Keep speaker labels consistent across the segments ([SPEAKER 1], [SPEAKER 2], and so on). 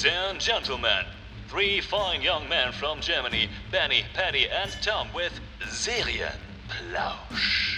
[SPEAKER 1] Ladies and gentlemen, three fine young men from Germany, Benny, Paddy and Tom with Serienplausch.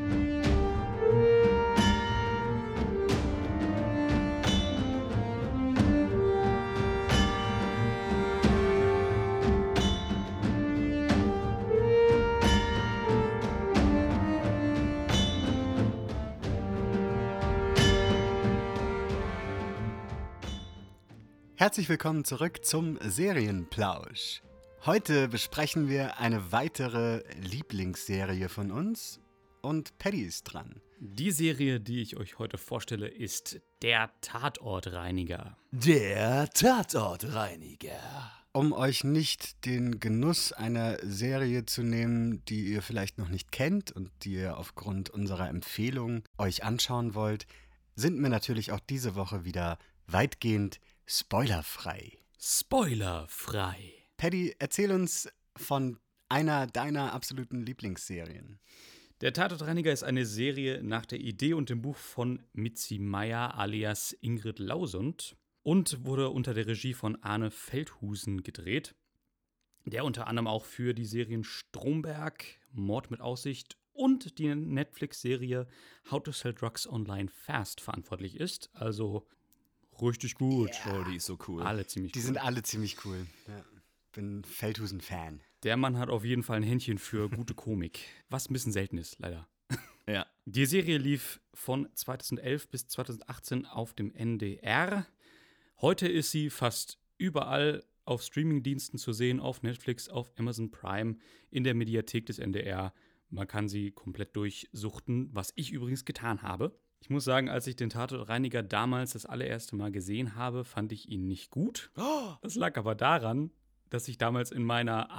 [SPEAKER 2] Herzlich willkommen zurück zum Serienplausch. Heute besprechen wir eine weitere Lieblingsserie von uns und Paddy ist dran.
[SPEAKER 3] Die Serie, die ich euch heute vorstelle, ist Der Tatortreiniger.
[SPEAKER 4] Der Tatortreiniger.
[SPEAKER 2] Um euch nicht den Genuss einer Serie zu nehmen, die ihr vielleicht noch nicht kennt und die ihr aufgrund unserer Empfehlung euch anschauen wollt, sind wir natürlich auch diese Woche wieder weitgehend spoilerfrei.
[SPEAKER 3] Spoilerfrei.
[SPEAKER 2] Paddy, erzähl uns von einer deiner absoluten Lieblingsserien.
[SPEAKER 3] Der Tatortreiniger ist eine Serie nach der Idee und dem Buch von Mitzi Meier alias Ingrid Lausund und wurde unter der Regie von Arne Feldhusen gedreht, der unter anderem auch für die Serien Stromberg, Mord mit Aussicht und die Netflix-Serie How to Sell Drugs Online Fast verantwortlich ist. Also richtig gut.
[SPEAKER 4] Oh, die ist so cool.
[SPEAKER 3] Alle ziemlich
[SPEAKER 2] Die
[SPEAKER 3] cool.
[SPEAKER 2] sind alle ziemlich cool. Ja. Bin Feldhusen-Fan.
[SPEAKER 3] Der Mann hat auf jeden Fall ein Händchen für gute Komik, was ein bisschen selten ist, leider.
[SPEAKER 4] Ja.
[SPEAKER 3] Die Serie lief von 2011 bis 2018 auf dem NDR. Heute ist sie fast überall auf Streamingdiensten zu sehen, auf Netflix, auf Amazon Prime, in der Mediathek des NDR. Man kann sie komplett durchsuchten, was ich übrigens getan habe. Ich muss sagen, als ich den Tatortreiniger damals das allererste Mal gesehen habe, fand ich ihn nicht gut. Das lag aber daran, dass ich damals in meiner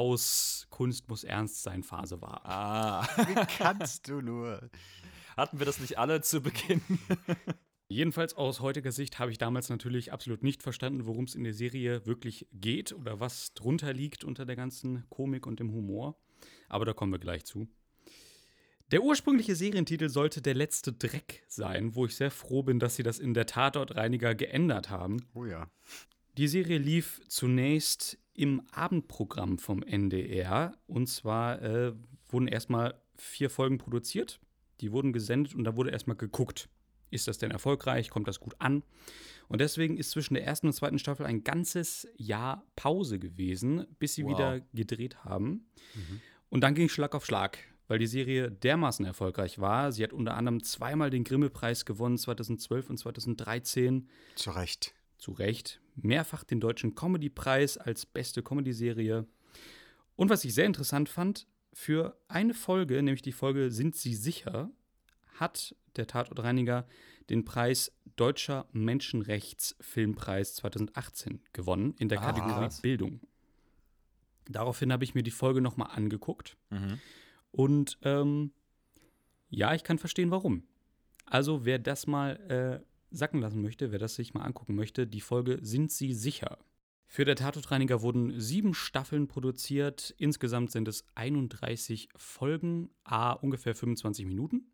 [SPEAKER 3] Arthouse-Kunst-muss-ernst-sein-Phase war.
[SPEAKER 4] Ah,
[SPEAKER 2] Wie kannst du nur?
[SPEAKER 4] hatten wir das nicht alle zu Beginn?
[SPEAKER 3] Jedenfalls aus heutiger Sicht habe ich damals natürlich absolut nicht verstanden, worum es in der Serie wirklich geht oder was drunter liegt unter der ganzen Komik und dem Humor. Aber da kommen wir gleich zu. Der ursprüngliche Serientitel sollte Der letzte Dreck sein, wo ich sehr froh bin, dass sie das in Der Tatortreiniger geändert haben.
[SPEAKER 2] Oh ja.
[SPEAKER 3] Die Serie lief zunächst im Abendprogramm vom NDR. Und zwar wurden erstmal 4 Folgen produziert. Die wurden gesendet und da wurde erstmal geguckt. Ist das denn erfolgreich? Kommt das gut an? Und deswegen ist zwischen der ersten und zweiten Staffel ein ganzes Jahr Pause gewesen, bis sie wieder gedreht haben. Und dann ging Schlag auf Schlag, weil die Serie dermaßen erfolgreich war. Sie hat unter anderem 2-mal den Grimme-Preis gewonnen, 2012 und 2013.
[SPEAKER 2] Zu Recht.
[SPEAKER 3] Zu Recht. Mehrfach den Deutschen Comedy-Preis als beste Comedy-Serie. Und was ich sehr interessant fand, für eine Folge, nämlich die Folge Sind Sie sicher?, hat der Tatortreiniger den Preis Deutscher Menschenrechtsfilmpreis 2018 gewonnen in der Kategorie
[SPEAKER 4] krass.
[SPEAKER 3] Bildung. Daraufhin habe ich mir die Folge nochmal angeguckt.
[SPEAKER 4] Mhm.
[SPEAKER 3] Und ja, ich kann verstehen, warum. Also wer das mal sacken lassen möchte, wer das sich mal angucken möchte, die Folge Sind Sie sicher? Für Der Tatortreiniger wurden 7 Staffeln produziert. Insgesamt sind es 31 Folgen, ungefähr 25 Minuten.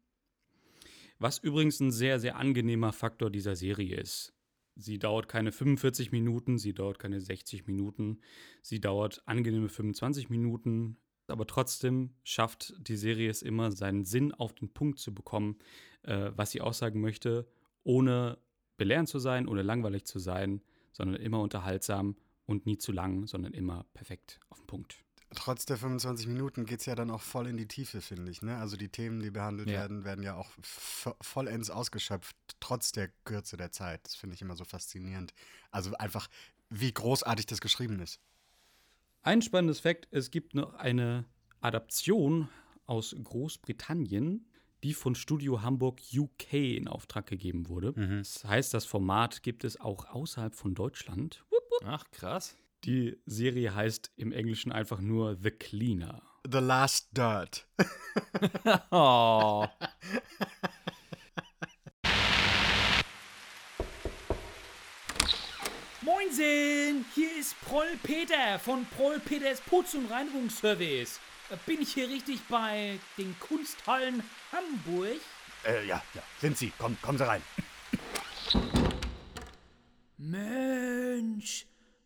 [SPEAKER 3] Was übrigens ein sehr, sehr angenehmer Faktor dieser Serie ist. Sie dauert keine 45 Minuten, sie dauert keine 60 Minuten, sie dauert angenehme 25 Minuten. Aber trotzdem schafft die Serie es immer, seinen Sinn auf den Punkt zu bekommen, was sie aussagen möchte, ohne belehrend zu sein, ohne langweilig zu sein, sondern immer unterhaltsam und nie zu lang, sondern immer perfekt auf den Punkt.
[SPEAKER 2] Trotz der 25 Minuten geht es ja dann auch voll in die Tiefe, finde ich. Ne? Also die Themen, die behandelt werden ja auch vollends ausgeschöpft, trotz der Kürze der Zeit. Das finde ich immer so faszinierend. Also einfach, wie großartig das geschrieben ist.
[SPEAKER 3] Ein spannendes Fakt, es gibt noch eine Adaption aus Großbritannien, die von Studio Hamburg UK in Auftrag gegeben wurde. Das heißt, das Format gibt es auch außerhalb von Deutschland.
[SPEAKER 4] Ach, krass.
[SPEAKER 3] Die Serie heißt im Englischen einfach nur The Cleaner.
[SPEAKER 2] The Last Dirt.
[SPEAKER 4] Oh.
[SPEAKER 5] Moinsen, hier ist Proll Peter von Proll Peters Putz- und Reinigungsservice. Bin ich hier richtig bei den Kunsthallen Hamburg?
[SPEAKER 2] Ja, sind Sie. Kommen Sie rein.
[SPEAKER 5] Mensch,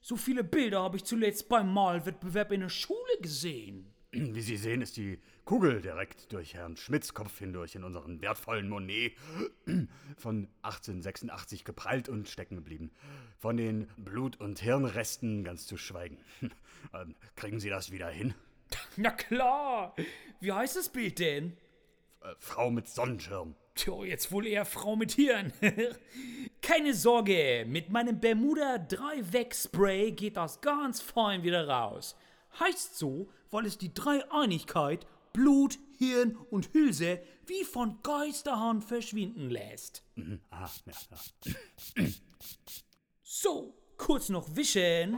[SPEAKER 5] So viele Bilder habe ich zuletzt beim Malwettbewerb in der Schule gesehen.
[SPEAKER 2] Wie Sie sehen, ist die Kugel direkt durch Herrn Schmidts Kopf hindurch in unseren wertvollen Monet von 1886 geprallt und stecken geblieben. Von den Blut- und Hirnresten ganz zu schweigen. Kriegen Sie das wieder hin?
[SPEAKER 5] Na klar. Wie heißt das Bild denn?
[SPEAKER 2] Frau mit Sonnenschirm.
[SPEAKER 5] Tja, jetzt wohl eher Frau mit Hirn. Keine Sorge, mit meinem Bermuda 3-Weg-Spray geht das ganz fein wieder raus. Heißt so, weil es die Dreieinigkeit Blut, Hirn und Hülse wie von Geisterhand verschwinden lässt.
[SPEAKER 2] Ah, ja.
[SPEAKER 5] So, kurz noch wischen.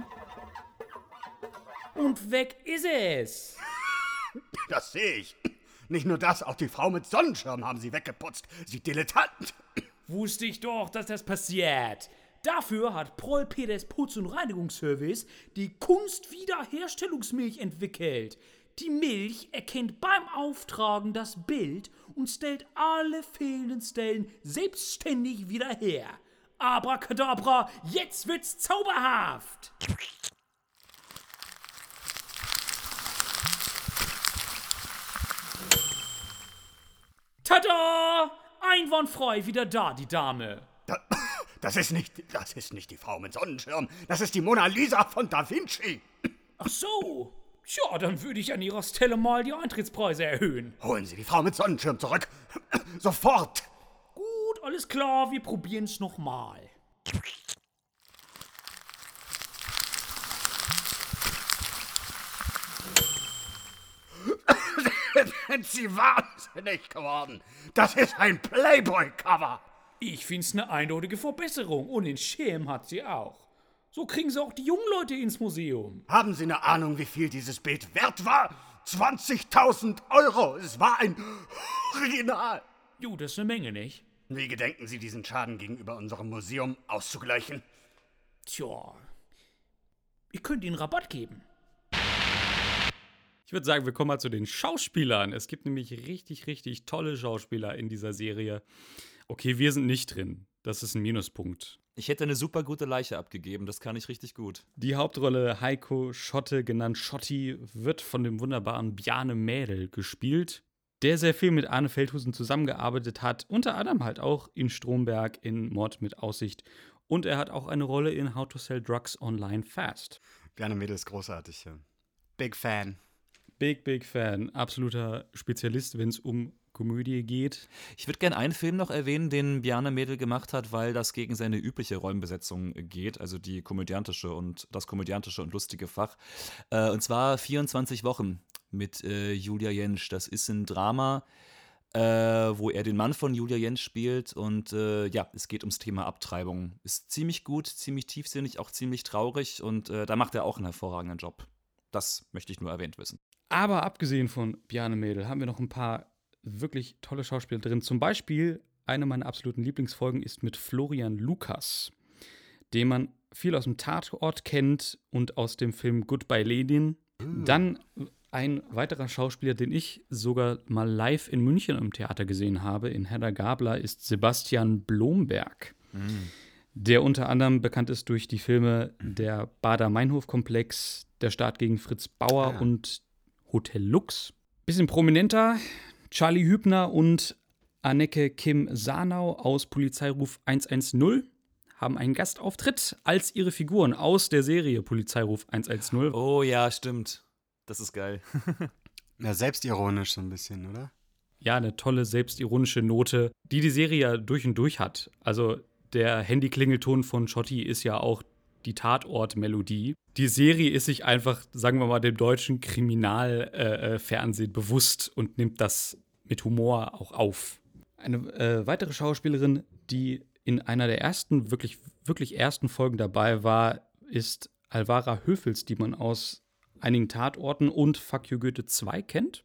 [SPEAKER 5] Und weg ist es.
[SPEAKER 2] Das sehe ich. Nicht nur das, auch die Frau mit Sonnenschirm haben Sie weggeputzt. Sie Dilettant.
[SPEAKER 5] Wusste ich doch, dass das passiert. Dafür hat Proll Peters Putz- und Reinigungsservice die Kunstwiederherstellungsmilch entwickelt. Die Milch erkennt beim Auftragen das Bild und stellt alle fehlenden Stellen selbstständig wieder her. Abracadabra, jetzt wird's zauberhaft! Tada! Einwandfrei wieder da, die Dame.
[SPEAKER 2] Das ist nicht die Frau mit Sonnenschirm. Das ist die Mona Lisa von Da Vinci.
[SPEAKER 5] Ach so. Tja, dann würde ich an Ihrer Stelle mal die Eintrittspreise erhöhen.
[SPEAKER 2] Holen Sie die Frau mit Sonnenschirm zurück. Sofort.
[SPEAKER 5] Gut, alles klar, wir probieren's nochmal.
[SPEAKER 2] Sind Sie wahnsinnig geworden? Das ist ein Playboy-Cover.
[SPEAKER 5] Ich find's eine eindeutige Verbesserung und den Schirm hat sie auch. So kriegen sie auch die jungen Leute ins Museum.
[SPEAKER 2] Haben Sie eine Ahnung, wie viel dieses Bild wert war? 20.000 Euro. Es war ein Original.
[SPEAKER 5] Jo, das ist eine Menge, nicht?
[SPEAKER 2] Wie gedenken Sie, diesen Schaden gegenüber unserem Museum auszugleichen?
[SPEAKER 5] Tja, ich könnte Ihnen Rabatt geben.
[SPEAKER 3] Ich würde sagen, wir kommen mal zu den Schauspielern. Es gibt nämlich richtig, richtig tolle Schauspieler in dieser Serie. Okay, wir sind nicht drin. Das ist ein Minuspunkt.
[SPEAKER 4] Ich hätte eine super gute Leiche abgegeben, das kann ich richtig gut.
[SPEAKER 3] Die Hauptrolle Heiko Schotte, genannt Schotti, wird von dem wunderbaren Bjarne Mädel gespielt, der sehr viel mit Arne Feldhusen zusammengearbeitet hat, unter anderem halt auch in Stromberg in Mord mit Aussicht. Und er hat auch eine Rolle in How to Sell Drugs Online Fast.
[SPEAKER 2] Bjarne Mädel ist großartig. Ja. Big Fan.
[SPEAKER 3] Big Fan. Absoluter Spezialist, wenn es um Komödie geht.
[SPEAKER 4] Ich würde gerne einen Film noch erwähnen, den Bjarne Mädel gemacht hat, weil das gegen seine übliche Rollenbesetzung geht, also das komödiantische und lustige Fach. Und zwar 24 Wochen mit Julia Jentsch. Das ist ein Drama, wo er den Mann von Julia Jentsch spielt und es geht ums Thema Abtreibung. Ist ziemlich gut, ziemlich tiefsinnig, auch ziemlich traurig und da macht er auch einen hervorragenden Job. Das möchte ich nur erwähnt wissen.
[SPEAKER 3] Aber abgesehen von Bjarne Mädel haben wir noch ein paar wirklich tolle Schauspieler drin. Zum Beispiel, eine meiner absoluten Lieblingsfolgen ist mit Florian Lukas, den man viel aus dem Tatort kennt und aus dem Film Goodbye Lenin. Dann ein weiterer Schauspieler, den ich sogar mal live in München im Theater gesehen habe, in Hedda Gabler, ist Sebastian Blomberg, der unter anderem bekannt ist durch die Filme Der Baader-Meinhof-Komplex, Der Staat gegen Fritz Bauer und Hotel Lux. Bisschen prominenter, Charlie Hübner und Anneke Kim Sanau aus Polizeiruf 110 haben einen Gastauftritt als ihre Figuren aus der Serie Polizeiruf 110.
[SPEAKER 4] Oh ja, stimmt. Das ist geil.
[SPEAKER 2] Ja, selbstironisch so ein bisschen, oder?
[SPEAKER 3] Ja, eine tolle selbstironische Note, die Serie ja durch und durch hat. Also der Handyklingelton von Schotti ist ja auch die Tatort-Melodie. Die Serie ist sich einfach, sagen wir mal, dem deutschen Kriminalfernsehen bewusst und nimmt das mit Humor auch auf. Eine weitere Schauspielerin, die in einer der ersten, wirklich ersten Folgen dabei war, ist Alvara Höfels, die man aus einigen Tatorten und Fuck You Goethe 2 kennt.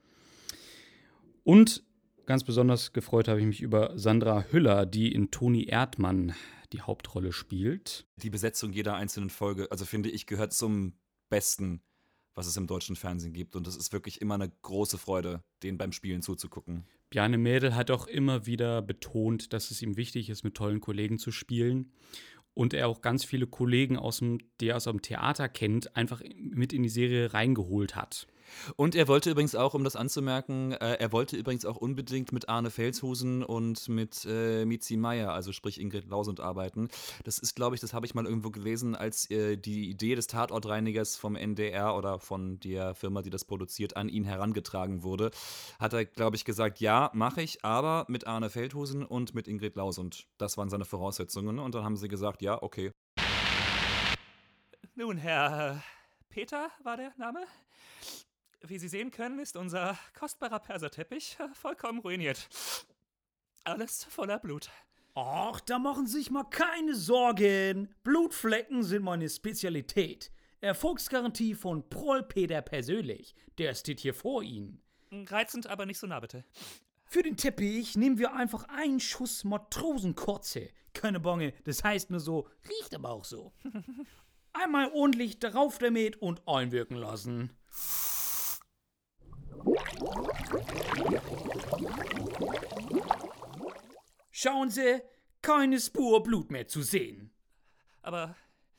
[SPEAKER 3] Und ganz besonders gefreut habe ich mich über Sandra Hüller, die in Toni Erdmann die Hauptrolle spielt.
[SPEAKER 4] Die Besetzung jeder einzelnen Folge, also finde ich, gehört zum Besten, was es im deutschen Fernsehen gibt. Und es ist wirklich immer eine große Freude, denen beim Spielen zuzugucken.
[SPEAKER 3] Bjarne Mädel hat auch immer wieder betont, dass es ihm wichtig ist, mit tollen Kollegen zu spielen. und er auch ganz viele Kollegen die er aus dem Theater kennt, einfach mit in die Serie reingeholt hat.
[SPEAKER 4] Und er wollte übrigens auch, um das anzumerken, er wollte übrigens auch unbedingt mit Arne Felshusen und mit Mizi Meier, also sprich Ingrid Lausund, arbeiten. Das ist, glaube ich, das habe ich mal irgendwo gelesen, als die Idee des Tatortreinigers vom NDR oder von der Firma, die das produziert, an ihn herangetragen wurde, hat er, glaube ich, gesagt, ja, mache ich, aber mit Arne Feldhusen und mit Ingrid Lausund. Das waren seine Voraussetzungen und dann haben sie gesagt, ja, okay.
[SPEAKER 6] Nun, Herr Peter war der Name. Wie Sie sehen können, ist unser kostbarer Perserteppich vollkommen ruiniert. Alles voller Blut.
[SPEAKER 5] Ach, da machen Sie sich mal keine Sorgen. Blutflecken sind meine Spezialität. Erfolgsgarantie von Proll Peter persönlich. Der steht hier vor Ihnen.
[SPEAKER 6] Reizend, aber nicht so nah, bitte.
[SPEAKER 5] Für den Teppich nehmen wir einfach einen Schuss Matrosenkotze. Keine Bange, das heißt nur so, riecht aber auch so. Einmal ordentlich darauf damit und einwirken lassen. Schauen Sie, keine Spur Blut mehr zu sehen.
[SPEAKER 6] Aber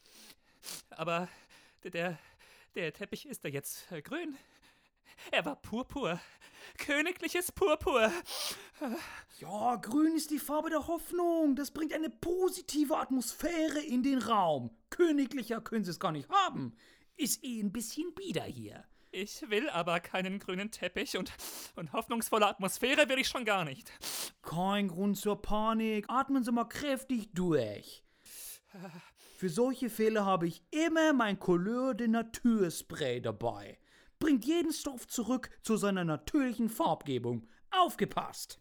[SPEAKER 6] der Teppich ist da jetzt grün. Er war purpur. Königliches Purpur.
[SPEAKER 5] Ja, grün ist die Farbe der Hoffnung. Das bringt eine positive Atmosphäre in den Raum. Königlicher können Sie es gar nicht haben. Ist ein bisschen bieder hier.
[SPEAKER 6] Ich will aber keinen grünen Teppich und hoffnungsvolle Atmosphäre will ich schon gar nicht.
[SPEAKER 5] Kein Grund zur Panik. Atmen Sie mal kräftig durch. Für solche Fälle habe ich immer mein Couleur de Nature Spray dabei. Bringt jeden Stoff zurück zu seiner natürlichen Farbgebung. Aufgepasst!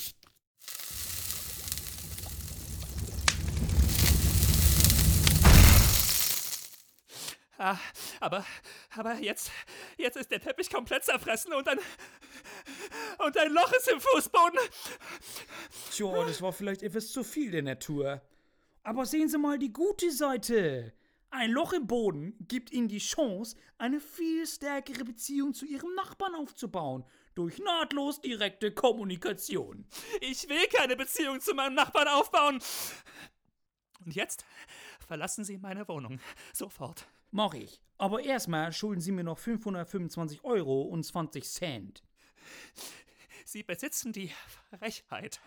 [SPEAKER 6] Aber jetzt ist der Teppich komplett zerfressen und ein Loch ist im Fußboden.
[SPEAKER 5] Tja, das war vielleicht etwas zu viel der Natur. Aber sehen Sie mal die gute Seite. Ein Loch im Boden gibt Ihnen die Chance, eine viel stärkere Beziehung zu Ihrem Nachbarn aufzubauen. Durch nahtlos direkte Kommunikation.
[SPEAKER 6] Ich will keine Beziehung zu meinem Nachbarn aufbauen. Und jetzt verlassen Sie meine Wohnung. Sofort.
[SPEAKER 5] Mach ich. Aber erstmal schulden Sie mir noch 525 € und 20 Cent.
[SPEAKER 6] Sie besitzen die Frechheit,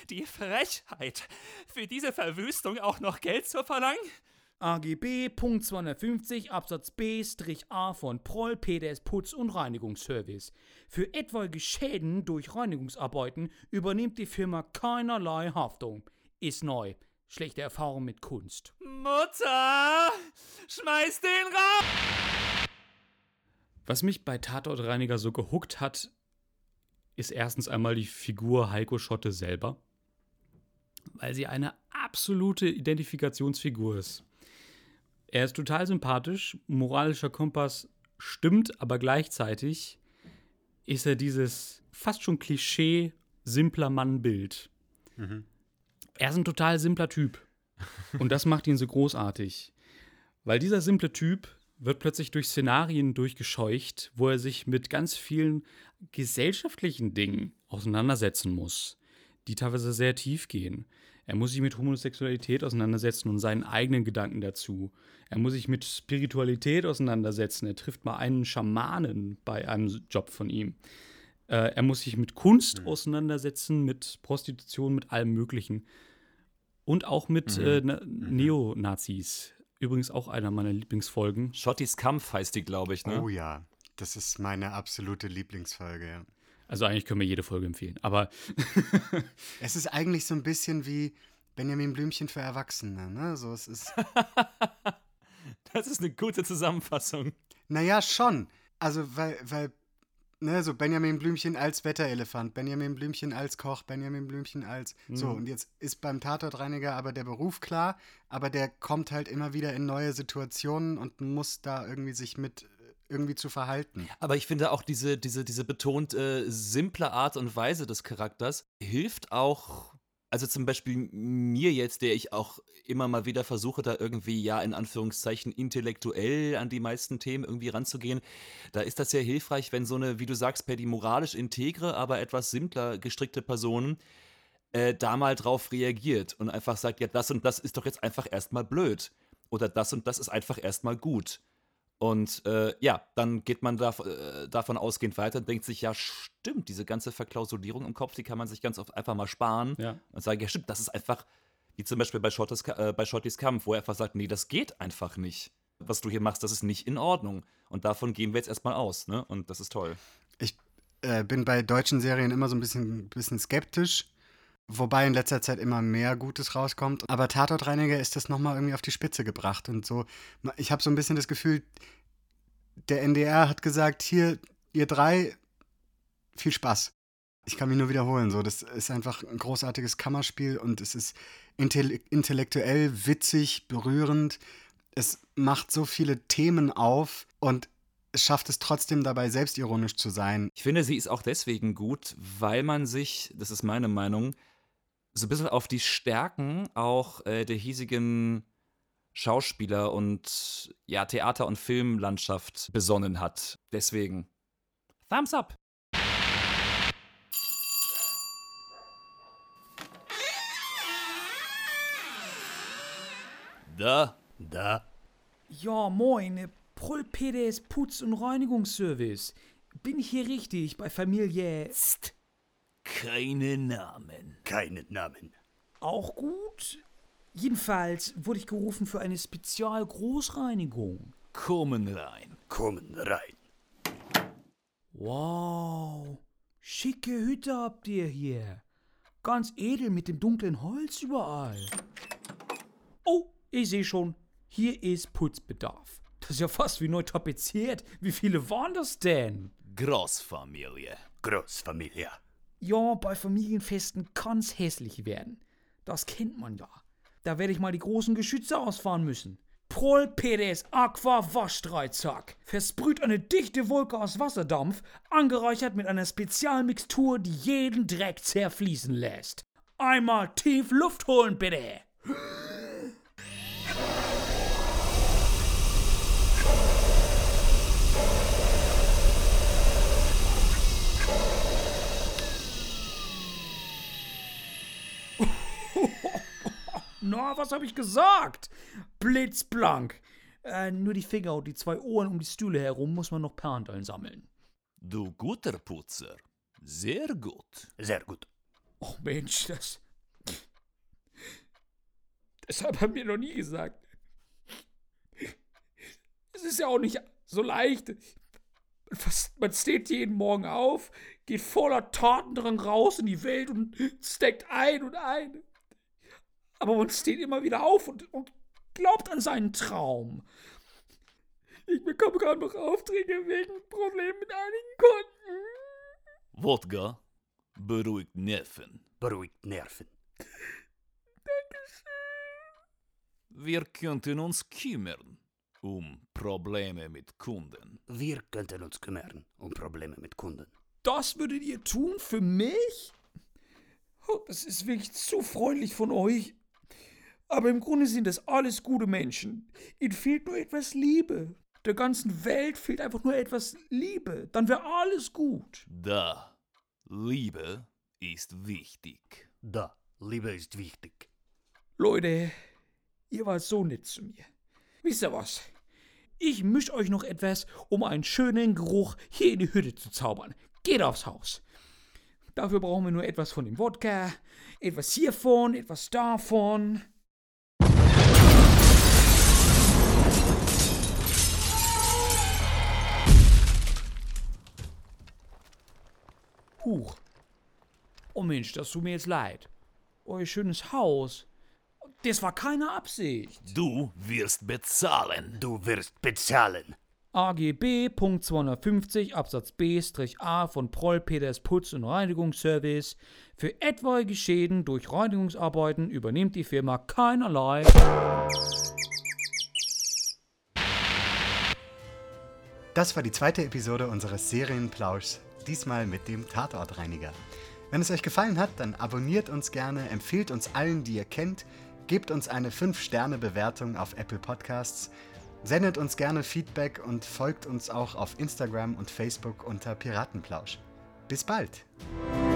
[SPEAKER 6] für diese Verwüstung auch noch Geld zu verlangen?
[SPEAKER 5] AGB Punkt 250 Absatz B-A von Proll Peters Putz- und Reinigungsservice. Für etwaige Schäden durch Reinigungsarbeiten übernimmt die Firma keinerlei Haftung. Ist neu. Schlechte Erfahrung mit Kunst.
[SPEAKER 6] Mutter! Schmeiß den raus!
[SPEAKER 3] Was mich bei Tatortreiniger so gehuckt hat, ist erstens einmal die Figur Heiko Schotte selber, weil sie eine absolute Identifikationsfigur ist. Er ist total sympathisch, moralischer Kompass stimmt, aber gleichzeitig ist er dieses fast schon Klischee simpler Mann-Bild.
[SPEAKER 2] Mhm.
[SPEAKER 3] Er ist ein total simpler Typ. Und das macht ihn so großartig. Weil dieser simple Typ wird plötzlich durch Szenarien durchgescheucht, wo er sich mit ganz vielen gesellschaftlichen Dingen auseinandersetzen muss, die teilweise sehr tief gehen. Er muss sich mit Homosexualität auseinandersetzen und seinen eigenen Gedanken dazu. Er muss sich mit Spiritualität auseinandersetzen. Er trifft mal einen Schamanen bei einem Job von ihm. Er muss sich mit Kunst auseinandersetzen, mit Prostitution, mit allem Möglichen. Und auch mit Neonazis. Übrigens auch einer meiner Lieblingsfolgen.
[SPEAKER 4] Schottis Kampf heißt die, glaube ich, ne?
[SPEAKER 2] Oh ja, das ist meine absolute Lieblingsfolge, ja.
[SPEAKER 3] Also eigentlich können wir jede Folge empfehlen, aber
[SPEAKER 2] Es ist eigentlich so ein bisschen wie Benjamin Blümchen für Erwachsene, ne? So, es ist.
[SPEAKER 4] Das ist eine gute Zusammenfassung.
[SPEAKER 2] Naja, schon. Also, weil, ne, so Benjamin Blümchen als Wetterelefant, Benjamin Blümchen als Koch, Benjamin Blümchen als. So, und jetzt ist beim Tatortreiniger aber der Beruf klar, aber der kommt halt immer wieder in neue Situationen und muss da irgendwie sich mit irgendwie zu verhalten.
[SPEAKER 4] Aber ich finde auch diese betont simple Art und Weise des Charakters hilft auch, also zum Beispiel mir jetzt, der ich auch immer mal wieder versuche, da irgendwie, ja, in Anführungszeichen, intellektuell an die meisten Themen irgendwie ranzugehen, da ist das sehr hilfreich, wenn so eine, wie du sagst, Paddy, moralisch integre, aber etwas simpler gestrickte Person da mal drauf reagiert und einfach sagt, ja, das und das ist doch jetzt einfach erstmal blöd. Oder das und das ist einfach erstmal gut. Und dann geht man davon ausgehend weiter und denkt sich, ja, stimmt, diese ganze Verklausulierung im Kopf, die kann man sich ganz oft einfach mal sparen und sagen, ja, stimmt, das ist einfach, wie zum Beispiel bei Shottys Kampf, wo er einfach sagt, nee, das geht einfach nicht. Was du hier machst, das ist nicht in Ordnung. Und davon gehen wir jetzt erstmal aus, ne? Und das ist toll.
[SPEAKER 2] Ich bin bei deutschen Serien immer so ein bisschen skeptisch, wobei in letzter Zeit immer mehr Gutes rauskommt. Aber Tatortreiniger ist das nochmal irgendwie auf die Spitze gebracht und so. Ich habe so ein bisschen das Gefühl, der NDR hat gesagt, hier, ihr 3, viel Spaß. Ich kann mich nur wiederholen, so. Das ist einfach ein großartiges Kammerspiel und es ist intellektuell, witzig, berührend. Es macht so viele Themen auf und es schafft es trotzdem dabei, selbstironisch zu sein.
[SPEAKER 4] Ich finde, sie ist auch deswegen gut, weil man sich, das ist meine Meinung, so ein bisschen auf die Stärken auch der hiesigen Schauspieler- und Theater- und Filmlandschaft besonnen hat. Deswegen Thumbs up! Da.
[SPEAKER 5] Ja, moin, Proll-PDS Putz- und Reinigungsservice. Bin ich hier richtig bei Familie?
[SPEAKER 6] Keine Namen.
[SPEAKER 5] Auch gut? Jedenfalls wurde ich gerufen für eine Spezialgroßreinigung.
[SPEAKER 6] Kommen rein.
[SPEAKER 5] Wow, schicke Hütte habt ihr hier. Ganz edel mit dem dunklen Holz überall. Oh, ich sehe schon, hier ist Putzbedarf. Das ist ja fast wie neu tapeziert. Wie viele waren das denn?
[SPEAKER 6] Großfamilie.
[SPEAKER 5] Ja, bei Familienfesten kann's hässlich werden. Das kennt man ja. Da werde ich mal die großen Geschütze ausfahren müssen. Proll PDS Aqua Waschdreizack. Versprüht eine dichte Wolke aus Wasserdampf, angereichert mit einer Spezialmixtur, die jeden Dreck zerfließen lässt. Einmal tief Luft holen, bitte. Na, was habe ich gesagt? Blitzblank. Nur die Finger und die 2 Ohren um die Stühle herum muss man noch per Hand einsammeln.
[SPEAKER 6] Du guter Putzer. Sehr gut.
[SPEAKER 5] Oh Mensch, das hat er mir noch nie gesagt. Es ist ja auch nicht so leicht. Man steht jeden Morgen auf, geht voller Tatendrang raus in die Welt und steckt ein und ein. Aber man steht immer wieder auf und glaubt an seinen Traum. Ich bekomme gerade noch Aufträge wegen Problemen mit einigen Kunden.
[SPEAKER 6] Wodka beruhigt Nerven. Wir könnten uns kümmern um Probleme mit Kunden.
[SPEAKER 5] Das würdet ihr tun für mich? Oh, das ist wirklich zu freundlich von euch. Aber im Grunde sind das alles gute Menschen. Ihnen fehlt nur etwas Liebe. Der ganzen Welt fehlt einfach nur etwas Liebe. Dann wäre alles gut.
[SPEAKER 6] Da, Liebe ist wichtig.
[SPEAKER 5] Leute, ihr wart so nett zu mir. Wisst ihr was? Ich misch euch noch etwas, um einen schönen Geruch hier in die Hütte zu zaubern. Geht aufs Haus. Dafür brauchen wir nur etwas von dem Wodka, etwas hiervon, etwas davon. Huch. Oh Mensch, das tut mir jetzt leid. Euer schönes Haus. Das war keine Absicht.
[SPEAKER 6] Du wirst bezahlen.
[SPEAKER 5] AGB Punkt 250 Absatz B-A von Proll PDS Putz- und Reinigungsservice. Für etwaige Schäden durch Reinigungsarbeiten übernimmt die Firma keinerlei.
[SPEAKER 2] Das war die 2. Episode unseres Serienplauschs, diesmal mit dem Tatortreiniger. Wenn es euch gefallen hat, dann abonniert uns gerne, empfehlt uns allen, die ihr kennt, gebt uns eine 5-Sterne-Bewertung auf Apple Podcasts, sendet uns gerne Feedback und folgt uns auch auf Instagram und Facebook unter Piratenplausch. Bis bald!